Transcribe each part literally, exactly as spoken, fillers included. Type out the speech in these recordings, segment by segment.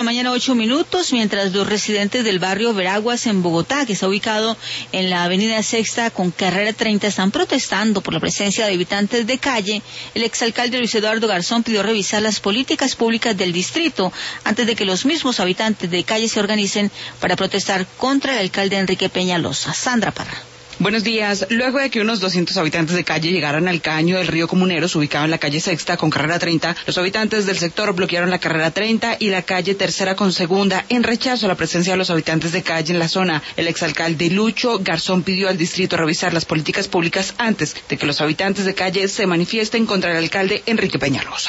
mañana, ocho minutos, mientras los residentes del barrio Veraguas en Bogotá, que está ubicado en la avenida Sexta con carrera treinta, están protestando por la presencia de habitantes de calle. El exalcalde Luis Eduardo Garzón pidió revisar las políticas públicas del distrito antes de que los mismos habitantes de calle se organicen para protestar contra el alcalde Enrique Peñalosa. Sandra Parra. Buenos días. Luego de que unos doscientos habitantes de calle llegaran al caño del río Comuneros, ubicado en la calle Sexta con carrera treinta, los habitantes del sector bloquearon la carrera treinta y la calle Tercera con Segunda en rechazo a la presencia de los habitantes de calle en la zona. El exalcalde Lucho Garzón pidió al distrito revisar las políticas públicas antes de que los habitantes de calle se manifiesten contra el alcalde Enrique Peñalosa.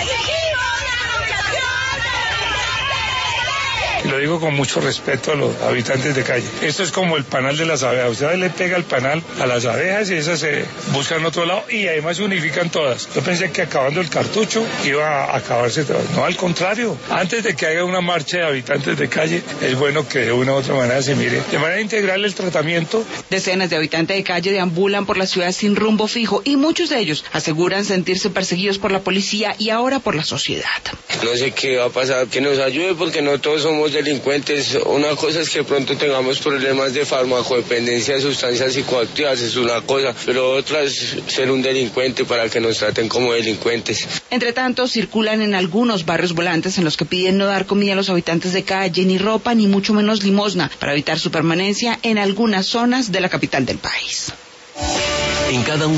Y lo digo con mucho respeto a los habitantes de calle. Esto es como el panal de las abejas. Usted le pega el panal a las abejas y esas se buscan otro lado y además se unifican todas. Yo pensé que acabando el cartucho iba a acabarse todo. No, al contrario. Antes de que haya una marcha de habitantes de calle, es bueno que de una u otra manera se mire de manera integral el tratamiento. Decenas de habitantes de calle deambulan por la ciudad sin rumbo fijo y muchos de ellos aseguran sentirse perseguidos por la policía y ahora por la sociedad. No sé qué va a pasar, que nos ayude porque no todos somos delincuentes. Una cosa es que pronto tengamos problemas de farmacodependencia de sustancias psicoactivas, es una cosa, pero otra es ser un delincuente para que nos traten como delincuentes. Entre tanto, circulan en algunos barrios volantes en los que piden no dar comida a los habitantes de calle, ni ropa, ni mucho menos limosna, para evitar su permanencia en algunas zonas de la capital del país. En cada